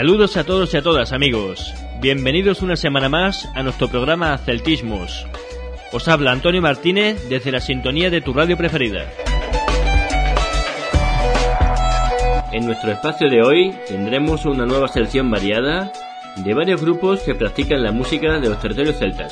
Saludos a todos y a todas, amigos. Bienvenidos una semana más a nuestro programa Celtismos. Os habla Antonio Martínez desde la sintonía de tu radio preferida. En nuestro espacio de hoy tendremos una nueva selección variada de varios grupos que practican la música de los territorios celtas.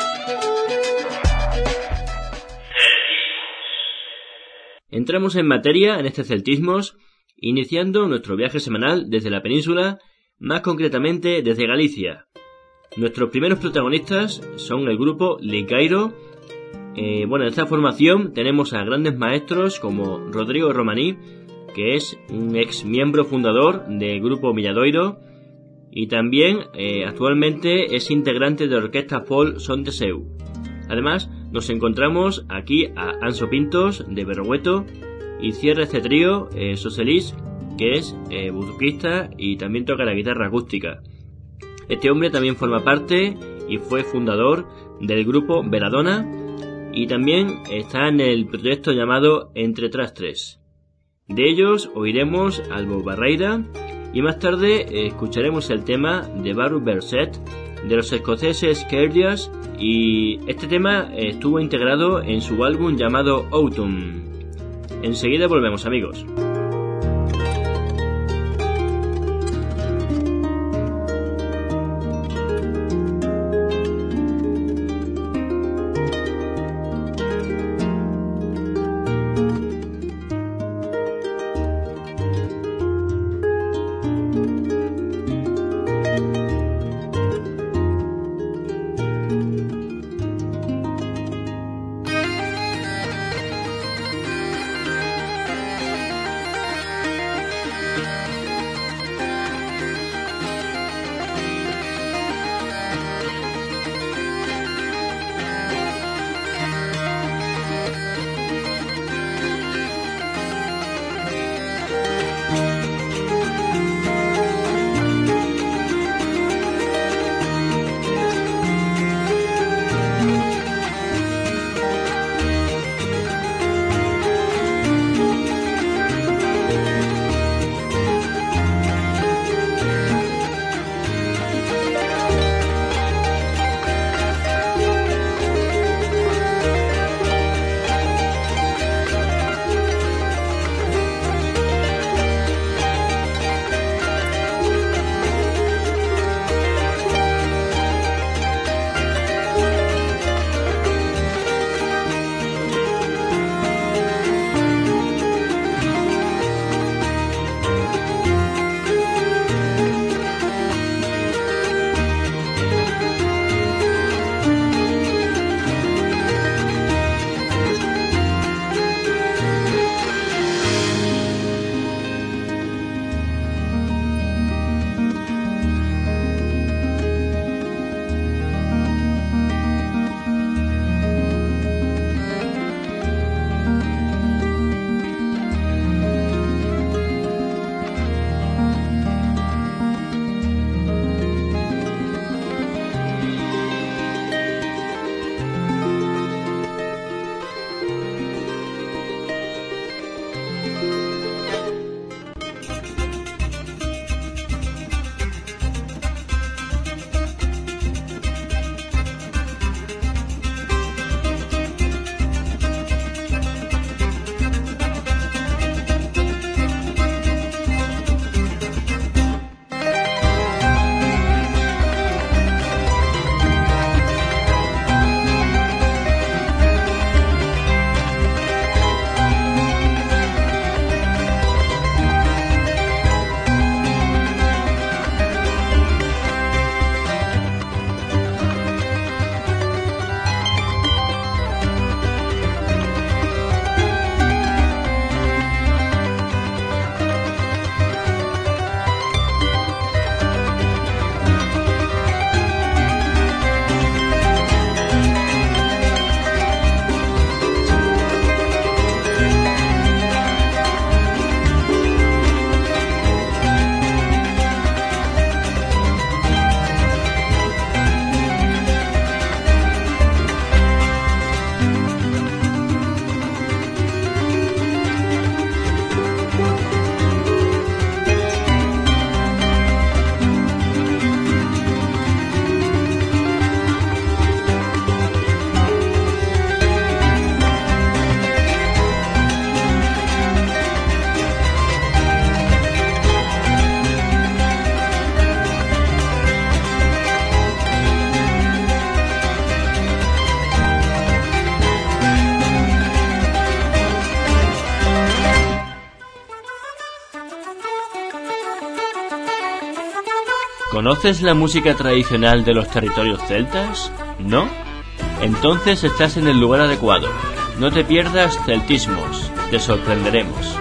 Entramos en materia en este Celtismos, iniciando nuestro viaje semanal desde la península, más concretamente desde Galicia. Nuestros primeros protagonistas son el grupo Licairo. En esta formación tenemos a grandes maestros como Rodrigo Romaní, que es un ex miembro fundador del grupo Milladoiro, y también actualmente es integrante de la orquesta Folk Son de Seu. Además, nos encontramos aquí a Anso Pintos de Berrogueto y cierra este trío Soselis, que es buzuquista y también toca la guitarra acústica. Este hombre también forma parte y fue fundador del grupo Veladona y también está en el proyecto llamado Entre Trastres. De ellos oiremos Albo Barreira y más tarde escucharemos el tema de Baruch Berset de los escoceses Kerdias, y este tema estuvo integrado en su álbum llamado Autumn. Enseguida volvemos, amigos. ¿Conoces la música tradicional de los territorios celtas? ¿No? Entonces estás en el lugar adecuado. No te pierdas Celtismos, te sorprenderemos.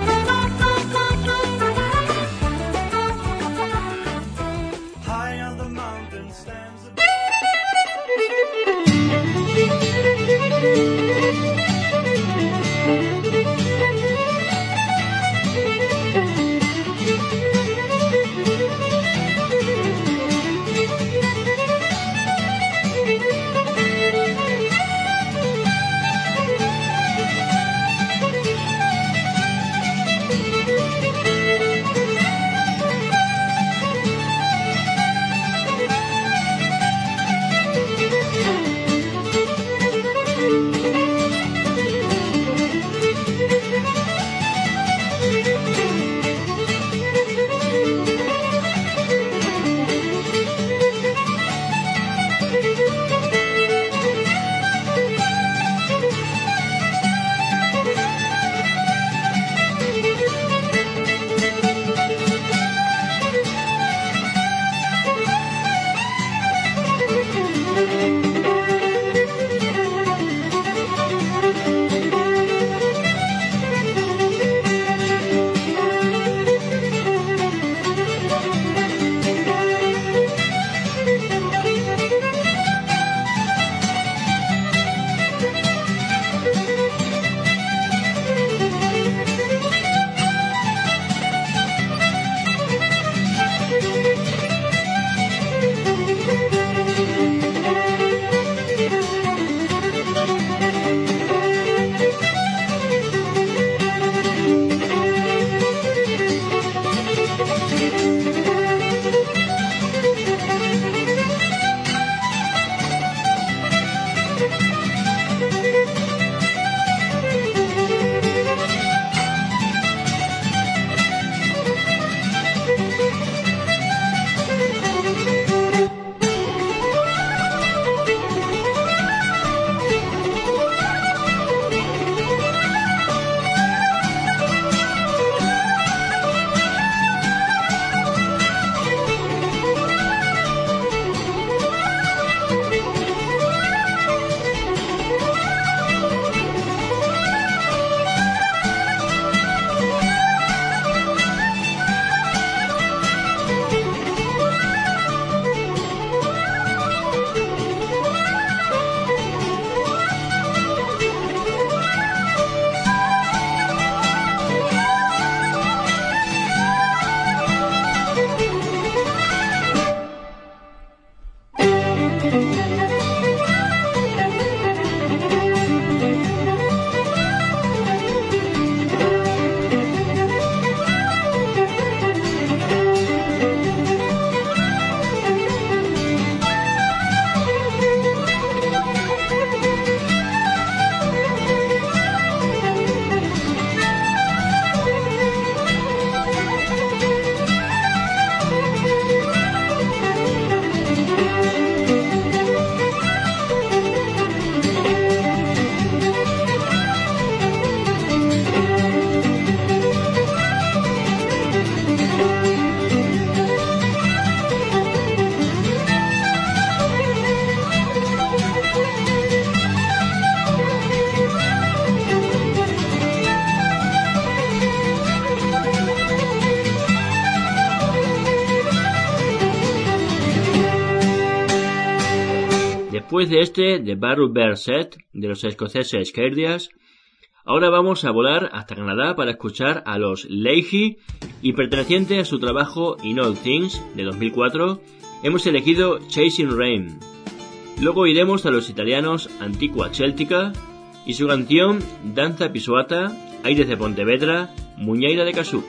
Después de The Barrow Bear Set, de los escoceses Cairdias, ahora vamos a volar hasta Canadá para escuchar a los Leahy, y perteneciente a su trabajo In All Things, de 2004, hemos elegido Chasing Rain. Luego iremos a los italianos Antigua Celtica y su canción Danza Pisuata, Aires de Pontevedra, Muñeira de Casú.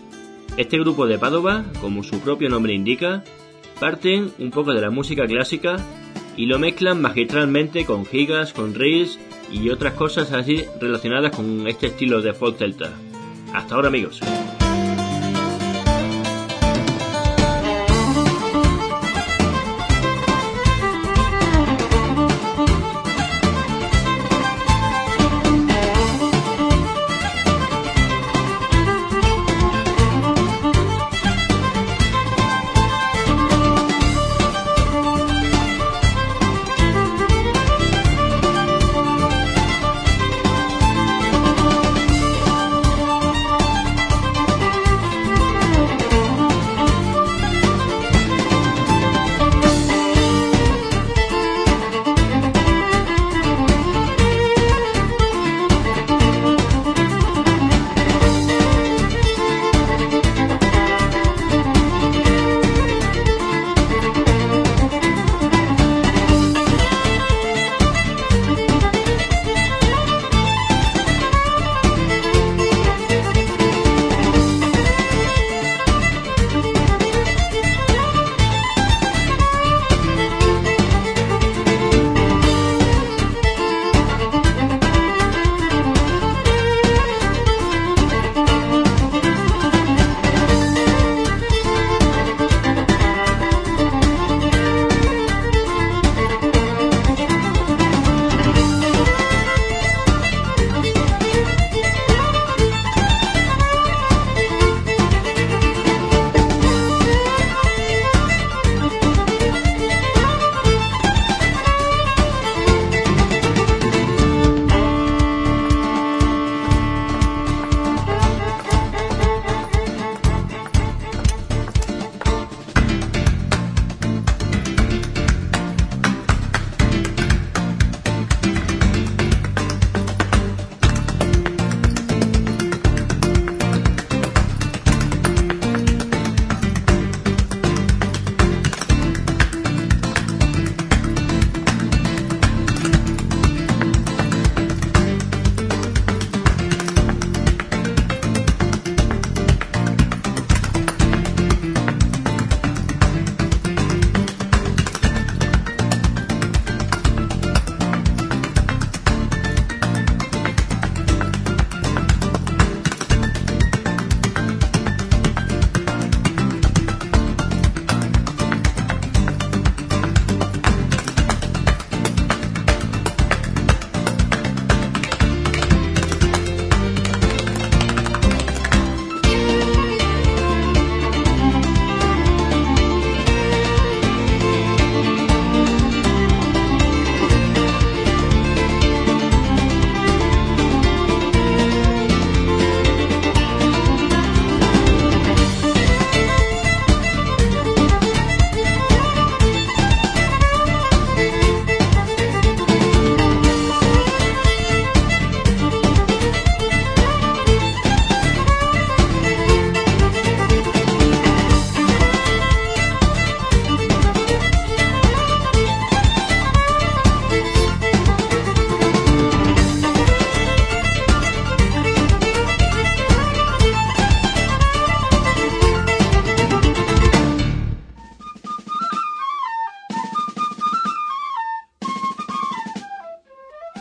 Este grupo de Padova, como su propio nombre indica, parten un poco de la música clásica y lo mezclan magistralmente con gigas, con reels y otras cosas así relacionadas con este estilo de folk celta. Hasta ahora, amigos.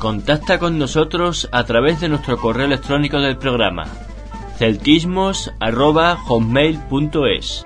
Contacta con nosotros a través de nuestro correo electrónico del programa, celtismos@hotmail.es.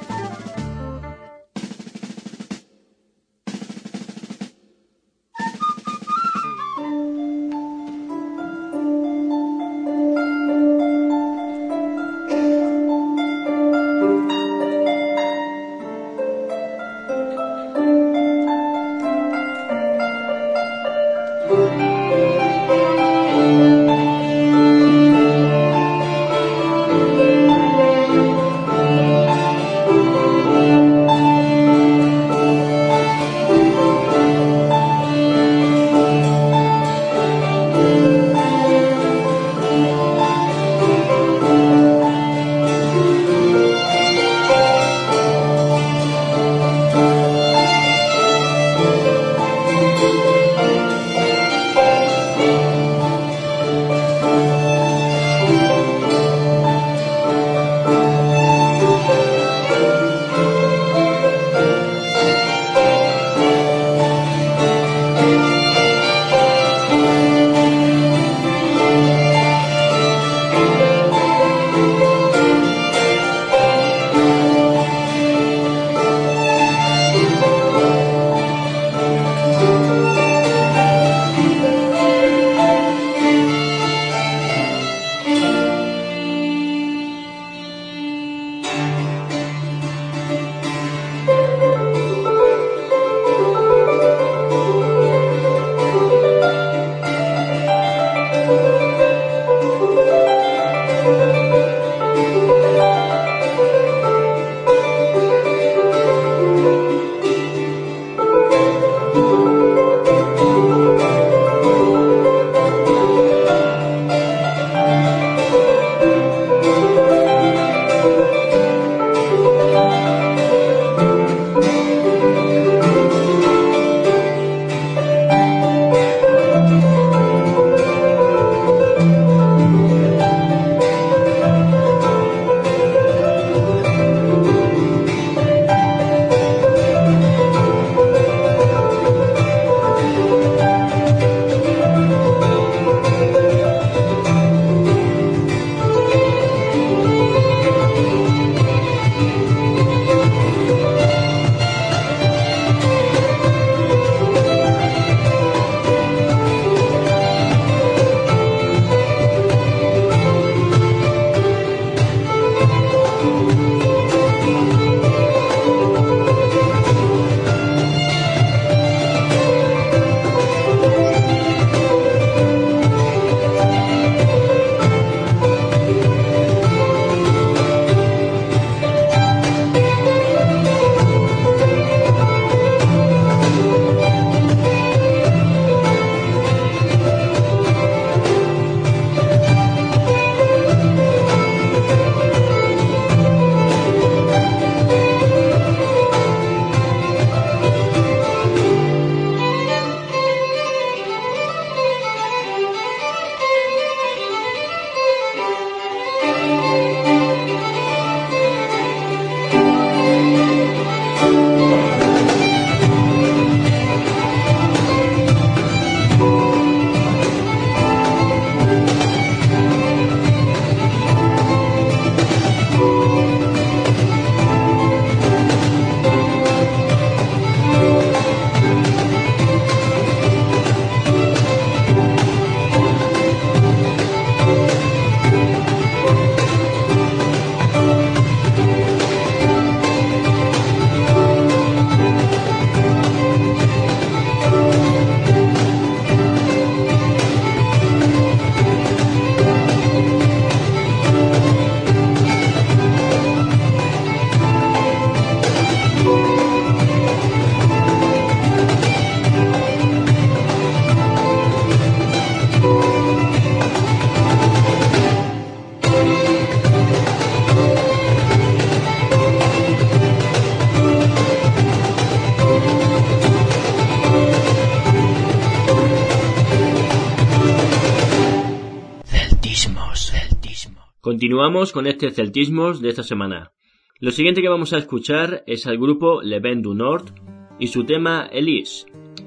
Continuamos con este celtismos de esta semana. Lo siguiente que vamos a escuchar es al grupo Le Vent du Nord y su tema Elise.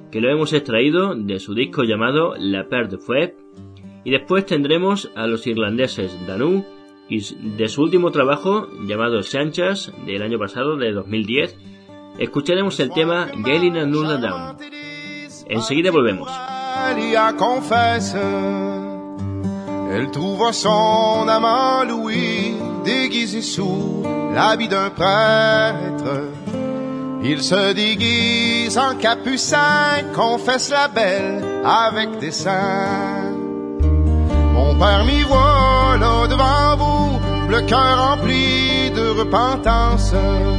que lo hemos extraído de su disco llamado La Paire de Fouet, y después tendremos a los irlandeses Danu y de su último trabajo llamado Sanchez del año pasado, de 2010, escucharemos el tema Gaelin and Nulla Down. Enseguida volvemos. Elle trouva son amant Louis déguisé sous l'habit d'un prêtre. Il se déguise en capucin, confesse la belle avec des seins. Mon père m'y voit là devant vous, le cœur rempli de repentance,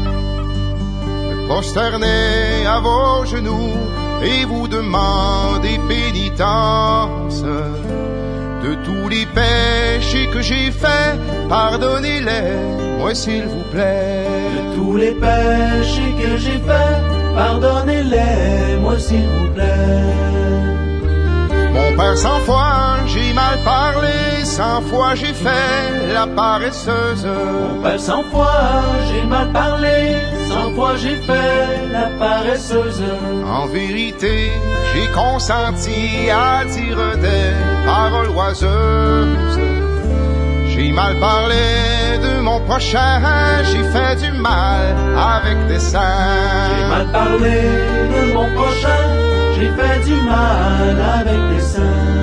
me prosterner à vos genoux et vous demander pénitence. De tous les péchés que j'ai faits, pardonnez-les, moi s'il vous plaît. De tous les péchés que j'ai faits, pardonnez-les, moi s'il vous plaît. Mon père, 100 fois j'ai mal parlé, 100 fois j'ai fait la paresseuse. Mon père, 100 fois j'ai mal parlé, 100 fois j'ai fait la paresseuse. En vérité, j'ai consenti à dire des paroles oiseuses. J'ai mal parlé de mon prochain, j'ai fait du mal avec des saints. J'ai mal parlé de mon prochain, j'ai fait du mal avec des saints.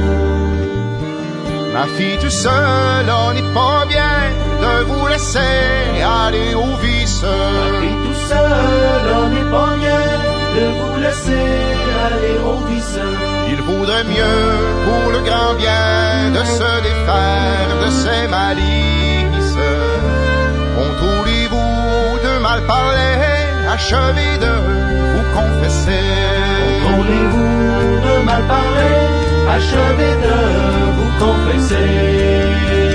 Ma fille tout seule, on n'est pas bien de vous laisser aller au vice. Ma fille tout seule, on n'est pas bien de vous laisser aller au vice. Il vaudrait mieux pour le grand bien de se défaire de ces malices. Contrôlez-vous de mal parler, achevez de vous confesser. Contrôlez-vous de mal parler, achevez de vous confesser.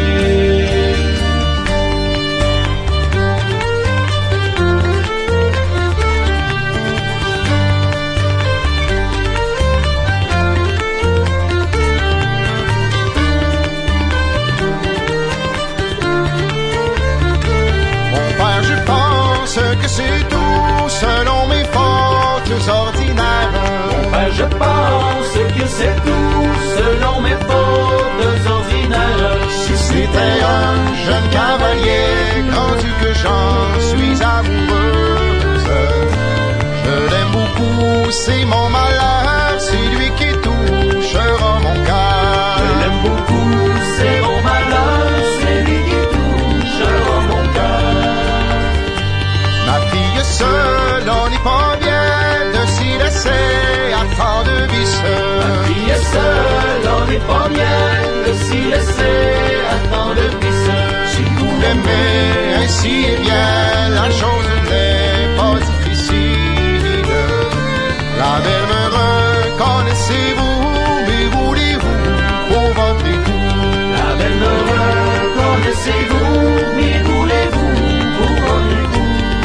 Que c'est tout selon mes fautes ordinaires. Mon père, je pense que c'est tout selon mes fautes ordinaires. Si c'était un jeune cavalier, rendu que j'en suis amoureuse, je l'aime beaucoup, c'est mon malheur, c'est lui qui touchera mon cœur. Je l'aime beaucoup, c'est mon malheur, c'est lui qui touchera mon cœur. Ma fille seule, on n'est pas bien de s'y laisser à tant de vices. Ma fille seule, on n'est pas bien de s'y laisser à tant de vices. Si vous l'aimez ainsi et bien, la chose n'est pas difficile. La belle me reconnaissez-vous, mais voulez-vous pour votre époux? La belle me reconnaissez-vous, mais voulez-vous pour votre époux?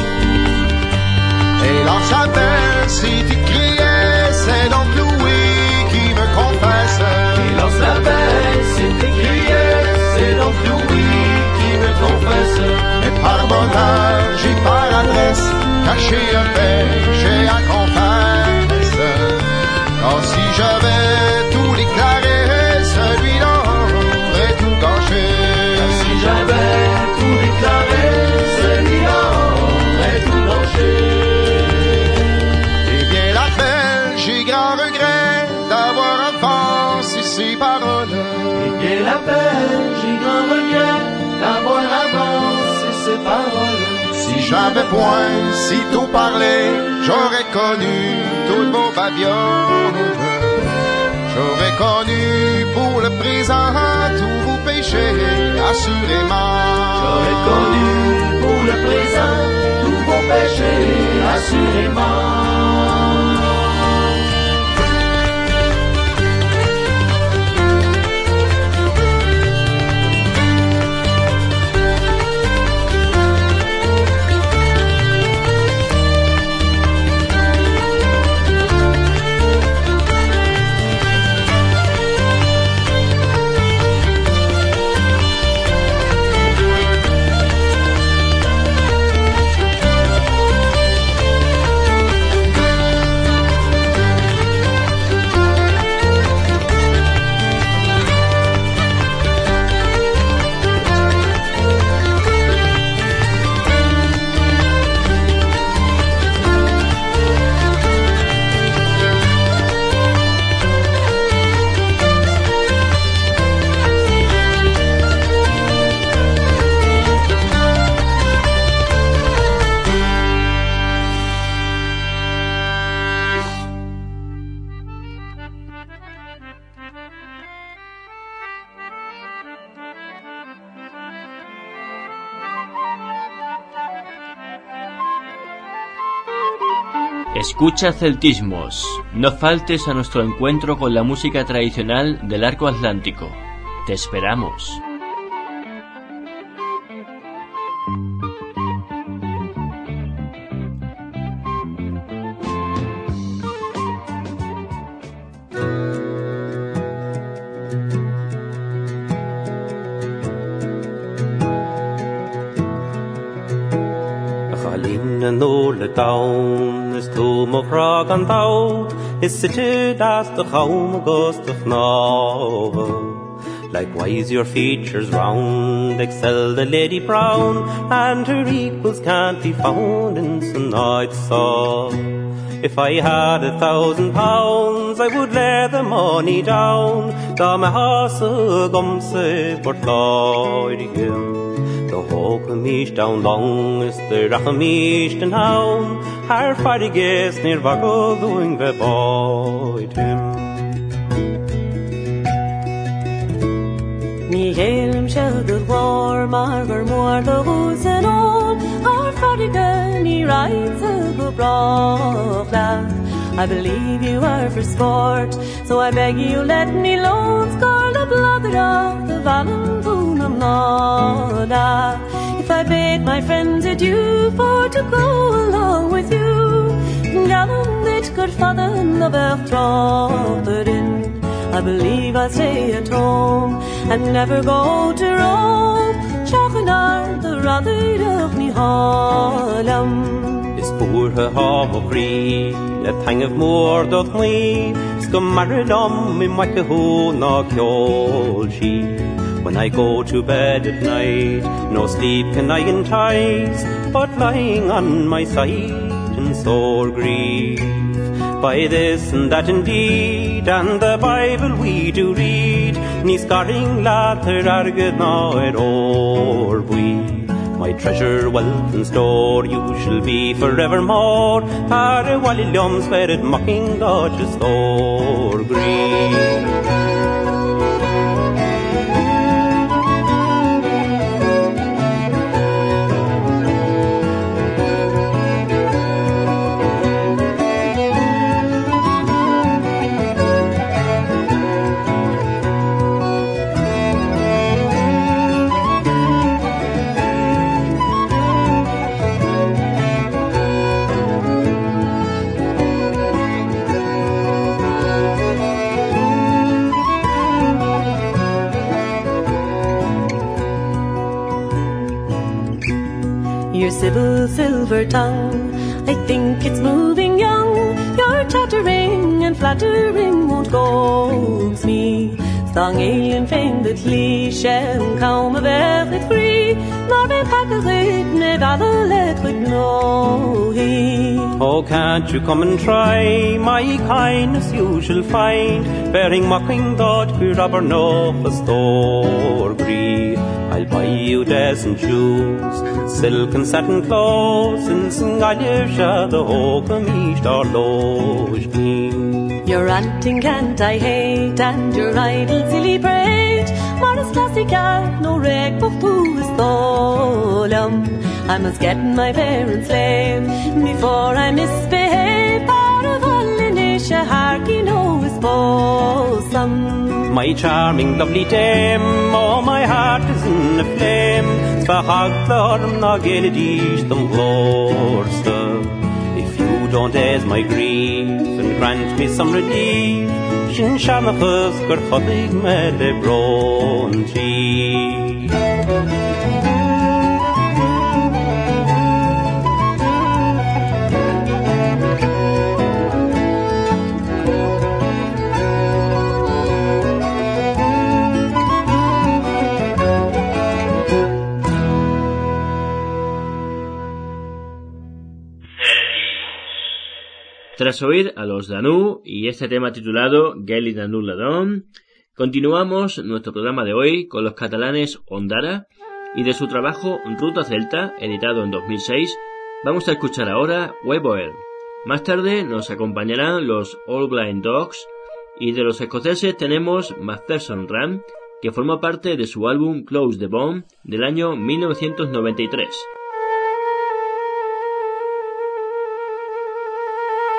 Et dans sa belle, c'est écrit, c'est donc Louis qui me confesse. Et lance la belle, c'est écrit, c'est donc Louis qui me confesse. Mais par bonheur, j'ai par adresse caché un péché à confesse. Car si j'avais tout déclaré, celui-là aurait tout gâché. Car si j'avais tout déclaré, celui-là aurait tout gâché. J'ai grand regret d'avoir avancé ces paroles. Et bien la peine, j'ai grand regret d'avoir avancé ces paroles. Si j'avais point si tôt parlé, j'aurais connu toutes vos babioles. J'aurais connu pour le présent tous vos péchés, assurément. J'aurais connu pour le présent tous vos péchés, assurément. Escucha Celtismos. No faltes a nuestro encuentro con la música tradicional del Arco Atlántico. Te esperamos. Down is to mo frog and thou is sitted as the home ghost of novel. Likewise your features round excel the Lady Brown, and her equals can't be found in some night's song. If I had £1,000, I would lay the money down, da my house gumse but Lloyd again. The Hawkamish down long is the Rachamish den Haun, her fariges near Vago going the boy him. Ni helm shall the war marver more the woods and all, our farigan ni rides a go brochla. I believe you are for sport, so I beg you let me loan scar the blood of the Valentine Noda. If I bade my friends adieu for to go along with you, gallant it good father the Bertrand in. I believe I'll stay at home and never go to Rome. Chachanar the rather of me Hollam. Is poor her home of free, a pang of more doth me. Scum married on me like a who knock your she. When I go to bed at night, no sleep can I entice, but lying on my side in sore grief. By this and that indeed, and the Bible we do read, ni scarring latter arged now at or we. My treasure, wealth and store, you shall be forevermore. Pare walilums vered mocking God just or grief. Your Sybil silver tongue, I think it's moving young. Your chattering and flattering won't coax me. Stang alien fame that lichem come vers it free. Nor be packered me gather let with no he. Oh, can't you come and try my kindness you shall find, bearing mocking thought we robber no for store grief. I'll buy you decent shoes, silk and satin clothes, and sing Alisha the Hawkamish or Loge. Your ranting cant I hate, and your idle silly prate. Morris classical, no reg for who is stolen. I must get my parents' flame before I misbehave. Part of all in Isha Harky no is bosom. My charming, lovely dame, oh, my heart is in a flame. Spahaglarm na geledish them glorster. If you don't ease my grief and grant me some relief, Shin Shanachas gur chodig me le bronchi. Tras oír a los Danú y este tema titulado Gaily Danú Ladón, continuamos nuestro programa de hoy con los catalanes Ondara y de su trabajo Ruta Celta, editado en 2006, vamos a escuchar ahora Weboer. Más tarde nos acompañarán los All Blind Dogs y de los escoceses tenemos Macpherson Ram, que formó parte de su álbum Close the Bomb del año 1993.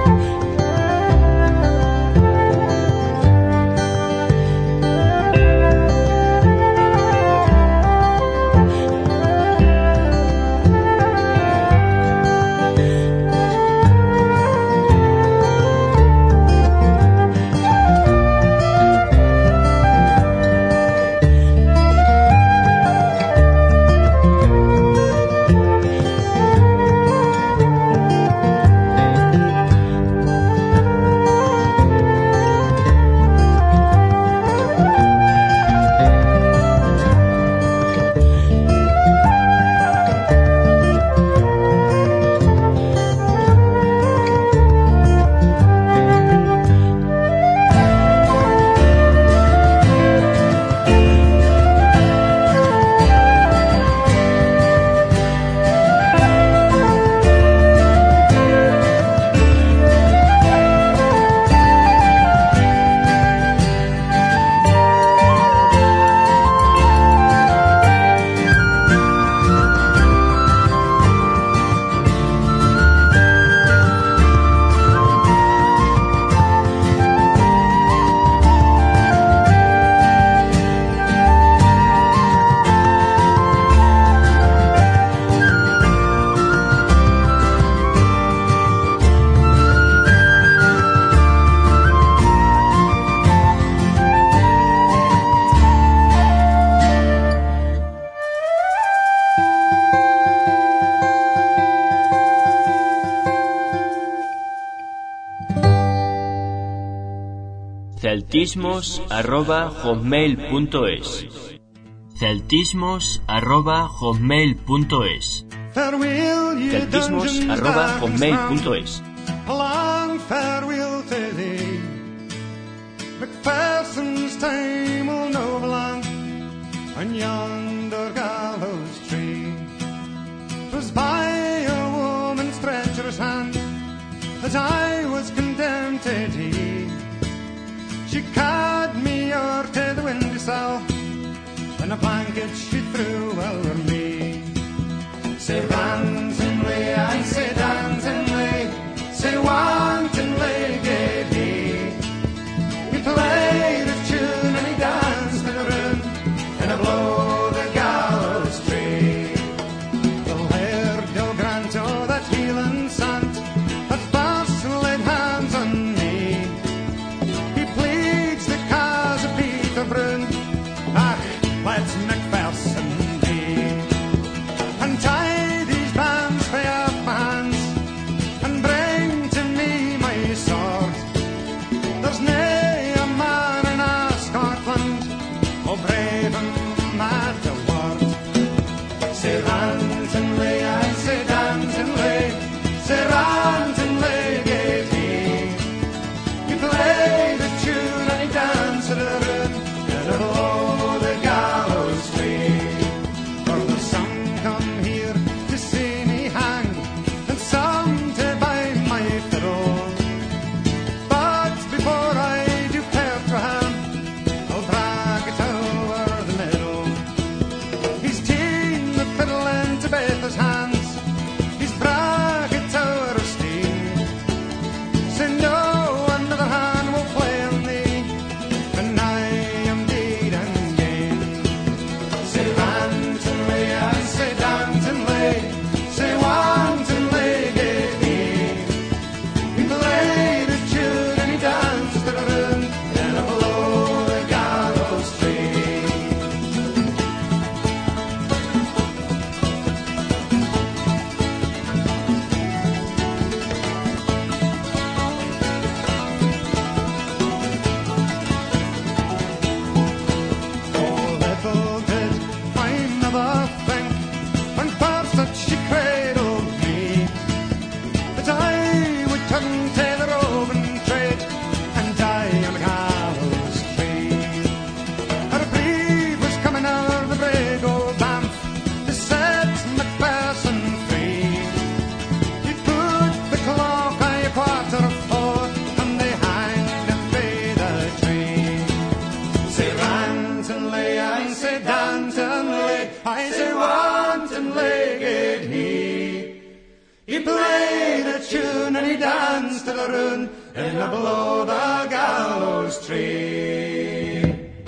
celtismos@hotmail.es celtismos@hotmail.es celtismos@hotmail.es A long farewell to thee. Macpherson's time will no belong on yonder gallows tree. 'Twas by a woman's treacherous hand that I was condemned to die. She carried me o'er to the windowsill, and a blanket she threw over me. Say randomly, I say dancingly, say wantonly gave he. He played a tune and he danced to the rune, and a blow the gallows tree. The Laird o' Grant o' that Hieland sant had first laid hands on me. He pleads the cause of Peter Brune, ach, let's Macpherson be. And tie these bands for off my hands, and bring to me my sword. There's nae a man in a Scotland o brave and mad a word. Say randomly, I say dancingly, say randomly gave he. He played a tune and he danced to the rune, and below the gallows tree. For the some come here to see me hang, and some to buy my fiddle. But before I do part for him, I'll brag it over the middle. He's ta'en the fiddle into both his hands, he's brag it over steam. Say no another hand will play on thee, and I am deed and game. Say randomly, I say dancingly, say wantonly gave he. He played a tune and he danced to the rune, and below the gallows tree. Oh, little did my mother think, when first that she cradled me, that I would turn to the roving trade and die on a gallows tree. Her brief was coming out of the brig old Banff to set Macpherson free. He put the clock by a 3:15, and they hanged him by the tree. Say randomly, I say dancingly, I say wantonly gave he. He played a tune and he danced to the gathering in below the gallows tree.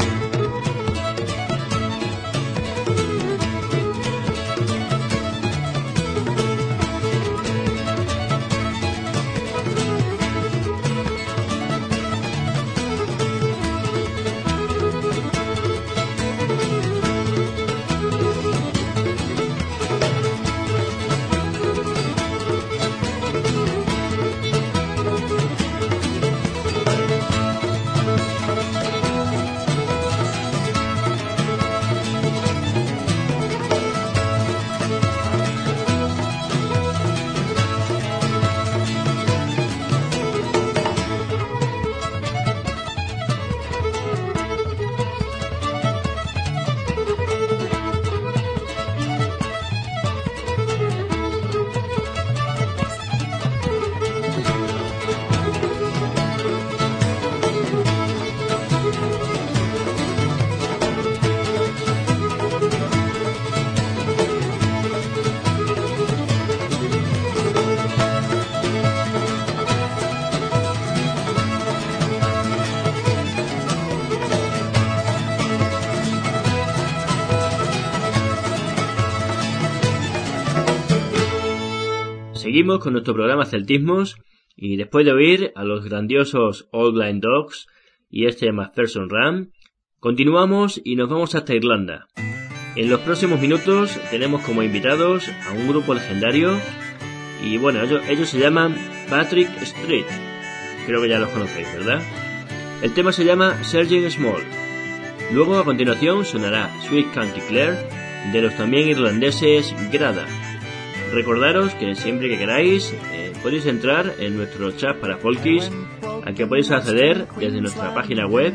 Seguimos con nuestro programa Celtismos y después de oír a los grandiosos Old Blind Dogs y este McPherson Ram, continuamos y nos vamos hasta Irlanda. En los próximos minutos tenemos como invitados a un grupo legendario y bueno, ellos se llaman Patrick Street. Creo que ya los conocéis, ¿verdad? El tema se llama Sergeant Small. Luego a continuación sonará Sweet County Clare de los también irlandeses Grada. Recordaros que siempre que queráis podéis entrar en nuestro chat para folkies, al que podéis acceder desde nuestra página web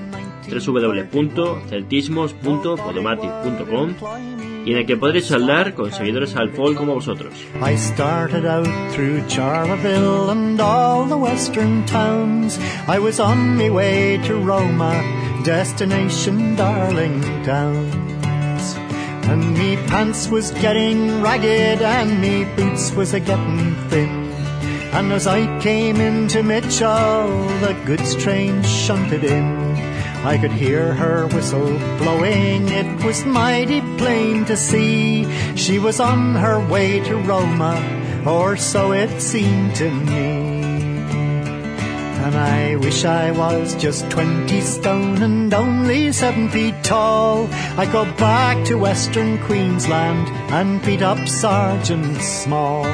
www.celtismos.podomatic.com y en el que podréis hablar con seguidores al folk como vosotros. I started out through Charleville and all the western towns. I was on my way to Roma, destination Darlington. And me pants was getting ragged and me boots was a-getting thin. And as I came into Mitchell, the goods train shunted in. I could hear her whistle blowing, it was mighty plain to see. She was on her way to Roma, or so it seemed to me. And I wish I was just 20 stone and only 7 feet tall. I'd go back to Western Queensland and beat up Sergeant Small.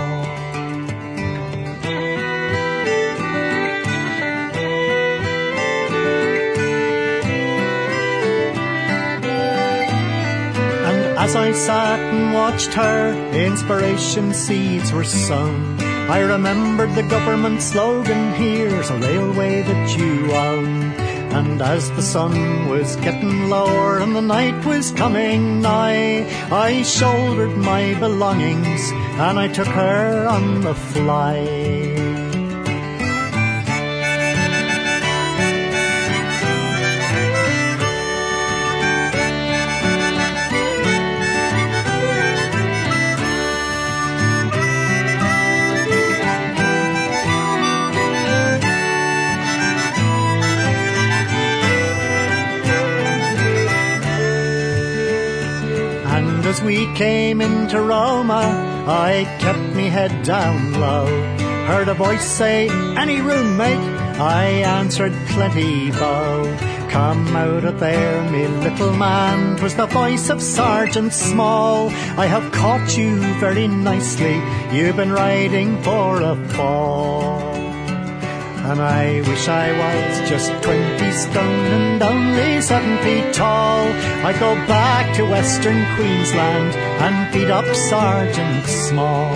And as I sat and watched her, inspiration seeds were sown. I remembered the government slogan, here's a railway that you own. And as the sun was getting lower and the night was coming nigh, I shouldered my belongings and I took her on the fly. As we came into Roma, I kept me head down low. Heard a voice say, any room, mate? I answered, plenty, beau. Come out of there, me little man. 'Twas the voice of Sergeant Small. I have caught you very nicely. You've been riding for a fall. And I wish I was just 20 stone and only 7 feet tall. I'd go back to Western Queensland and beat up Sergeant Small.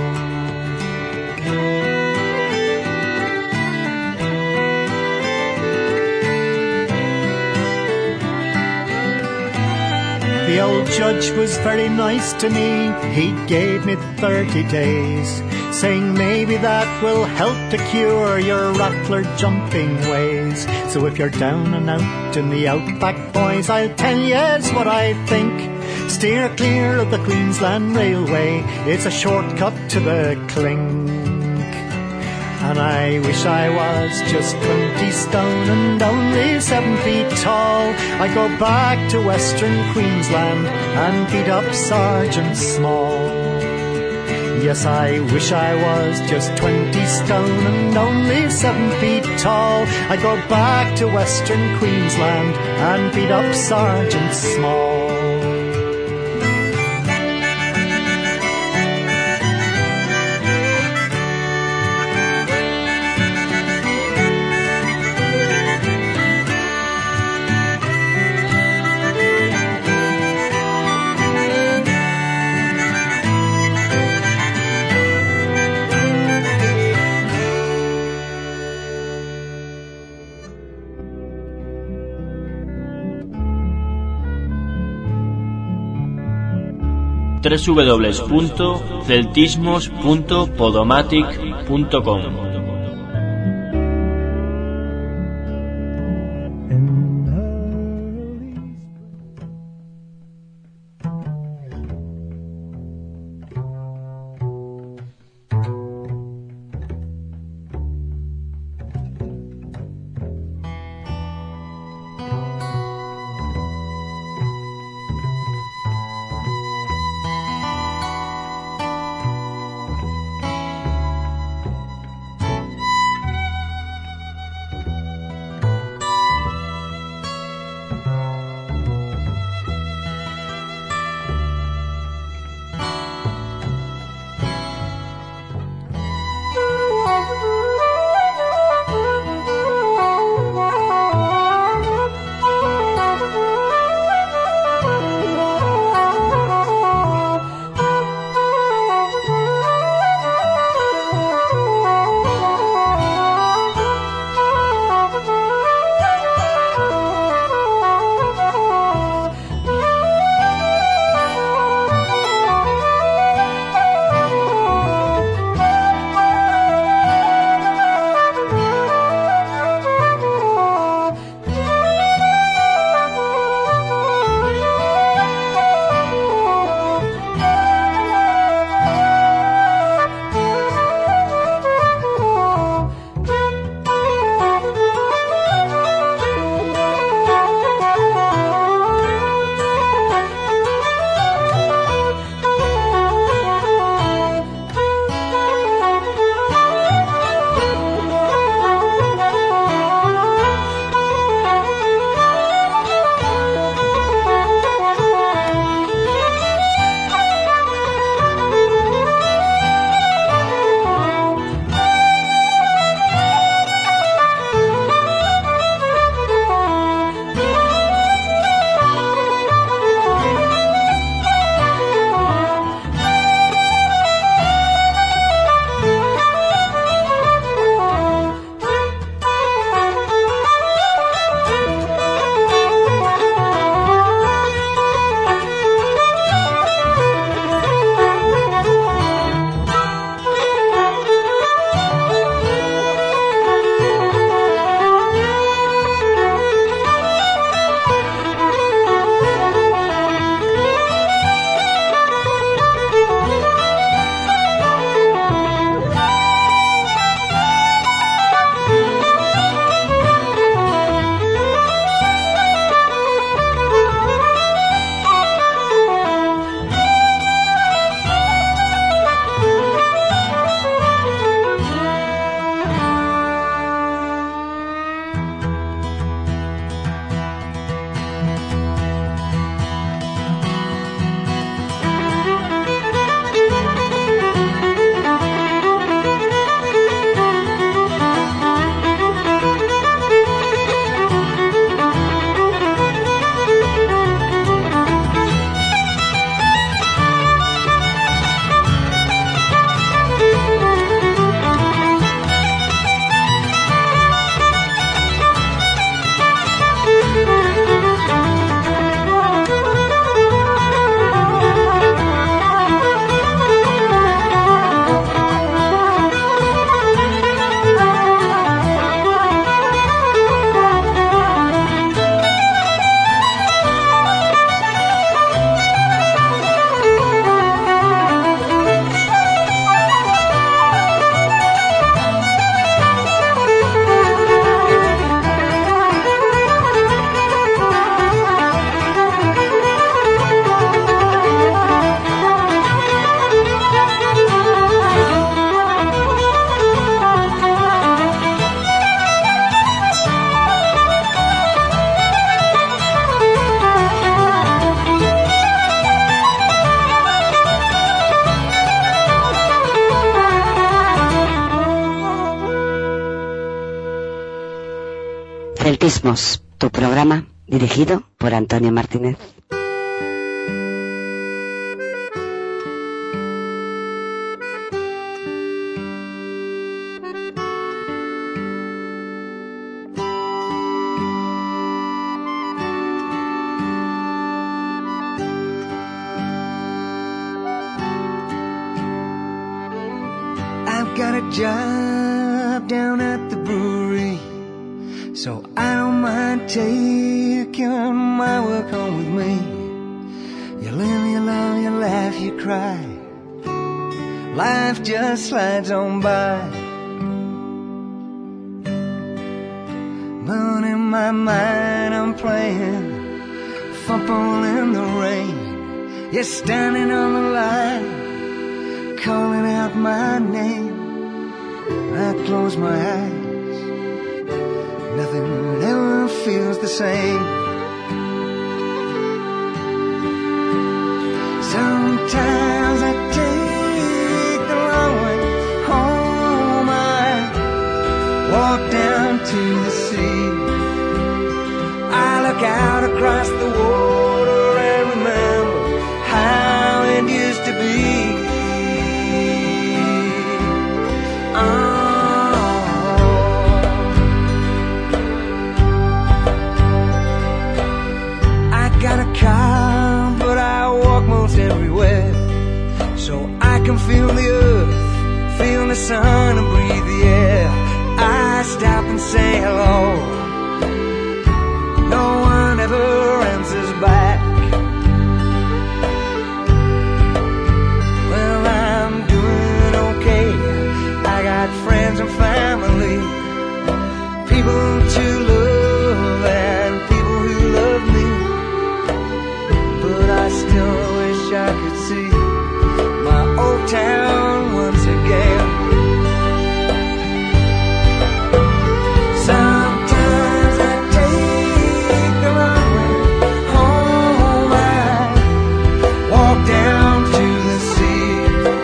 The old judge was very nice to me. He gave me 30 days, saying maybe that will help to cure your rattler jumping ways. So if you're down and out in the outback, boys, I'll tell yous what I think. Steer clear of the Queensland Railway, it's a shortcut to the clink. And I wish I was just 20 stone and only 7 feet tall. I'd go back to Western Queensland and beat up Sergeant Small. Yes, I wish I was just 20 stone and only 7 feet tall. I'd go back to Western Queensland and beat up Sergeant Small. www.celtismos.podomatic.com. Celtismos, tu programa dirigido por Antonio Martínez. I've got a job down at the brewery, so I don't mind taking my work home with me. You live, you love, you laugh, you cry. Life just slides on by. But in my mind I'm playing football in the rain. You're standing on the line, calling out my name. I close my eyes, nothing ever feels the same. Sometimes I take the long way home. I walk down to the sea. I look out across the water and remember how it used to be. Car, but I walk most everywhere, so I can feel the earth, feel the sun and breathe the air. I stop and say hello, no one ever answers back. Well, I'm doing okay, I got friends and family, people to love and people who love me. I still wish I could see my old town once again. Sometimes I take the long way home. I walk down to the sea.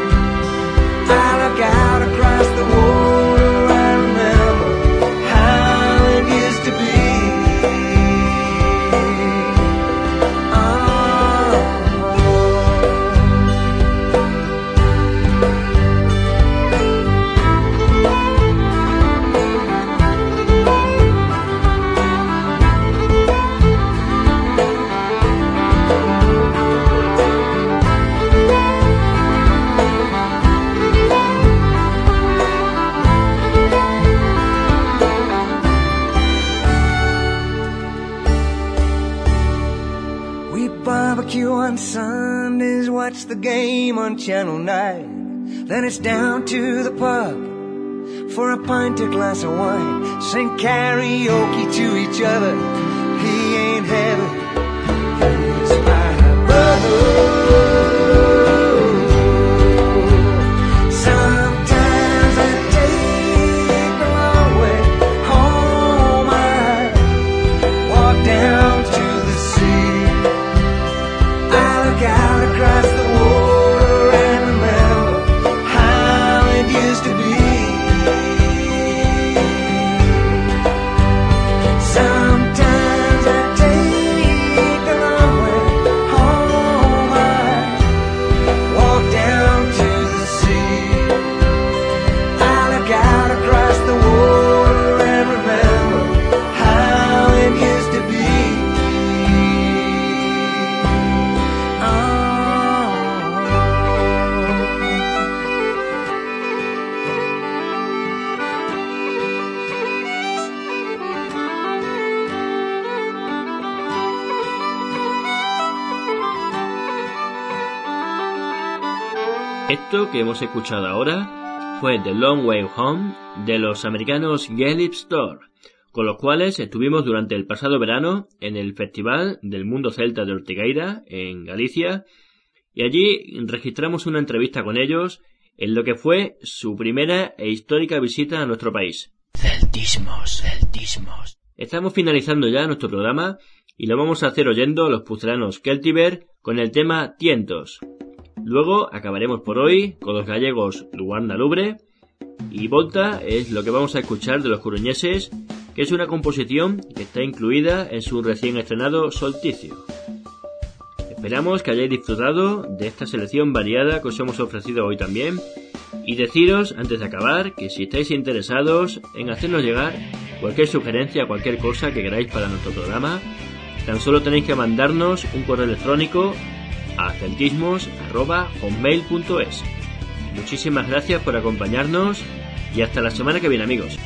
I look out across the water and remember how it used to be. On Sundays, watch the game on Channel 9. Then it's down to the pub for a pint, a glass of wine. Sing karaoke to each other. He ain't heaven, he's my brother. Sometimes I take the long way home. I walk down to the sea. Out across the water and remember how it used to be. Sometimes I take the long way home. I walk down to the sea. I look out across the water and remember how it used to be. Esto que hemos escuchado ahora fue The Long Way Home de los americanos Gallup Store, con los cuales estuvimos durante el pasado verano en el Festival del Mundo Celta de Ortigueira, en Galicia, y allí registramos una entrevista con ellos en lo que fue su primera e histórica visita a nuestro país. Celtismos, celtismos. Estamos finalizando ya nuestro programa y lo vamos a hacer oyendo a los pucelanos Celtiber con el tema Tientos. Luego acabaremos por hoy con los gallegos Luanda Lubre y Volta es lo que vamos a escuchar de los coruñeses que es una composición que está incluida en su recién estrenado Solsticio. Esperamos que hayáis disfrutado de esta selección variada que os hemos ofrecido hoy también, y deciros antes de acabar que si estáis interesados en hacernos llegar cualquier sugerencia, cualquier cosa que queráis para nuestro programa, tan solo tenéis que mandarnos un correo electrónico a celtismos@hotmail.es. Muchísimas gracias por acompañarnos y hasta la semana que viene, amigos.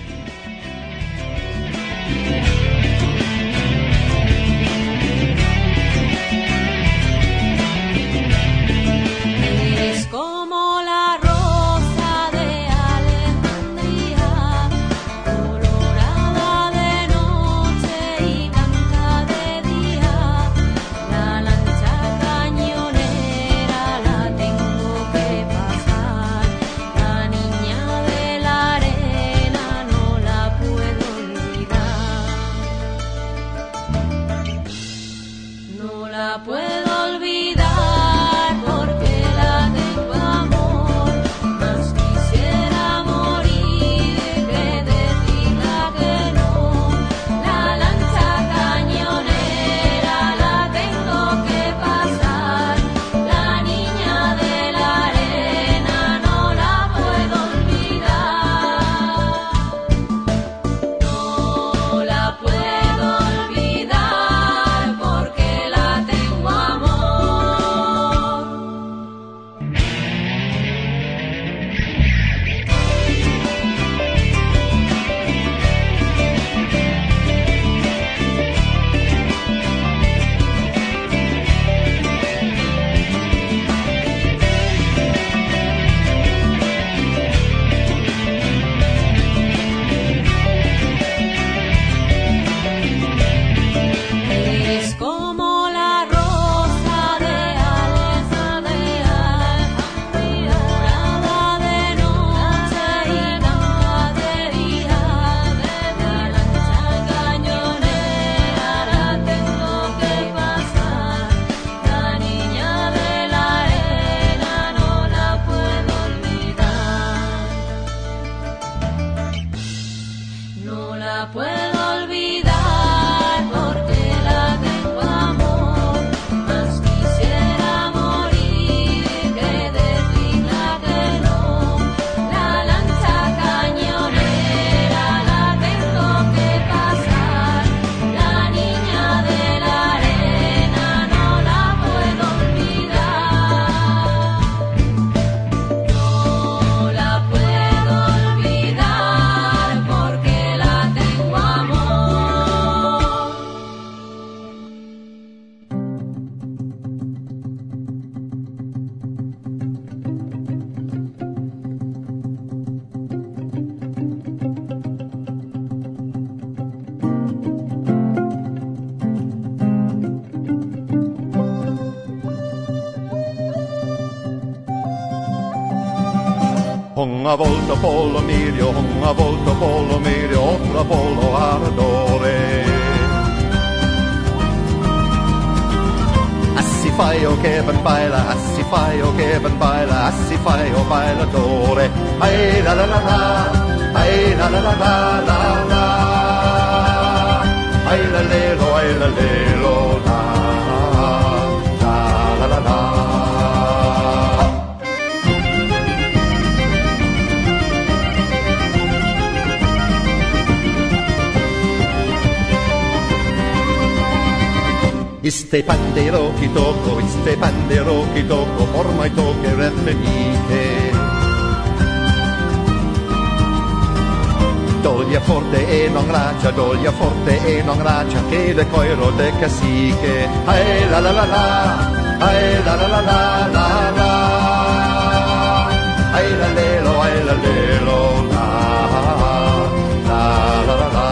Una volta pollo mirio, una volta pollo mirio, otra pollo ardore. Assi fai o che ben baila, assi fai o che ben baila, assi fai o bailatore. Ai la la la la, ai la la la la la la. Ai la lelo, ai la lelo, la la la la. Iste pandero che tocco, ormai toccherebbe miche. Doglia forte e non raccia, che le coiro de cacique. Ai la la la la, ai la la la la la la. Ai la lelo, la la la la.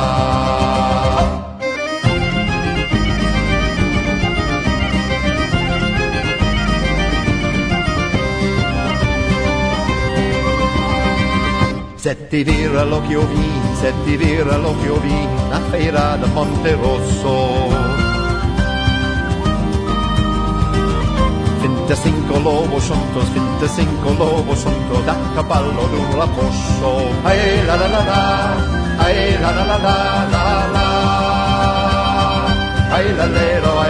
Se ti vira l'occhio vi, la feira da Monte Rosso. Finta cinco lobo juntos, da cavallo d'un raposo. Ai la la la la, ai la la la la la la. Ay la lero,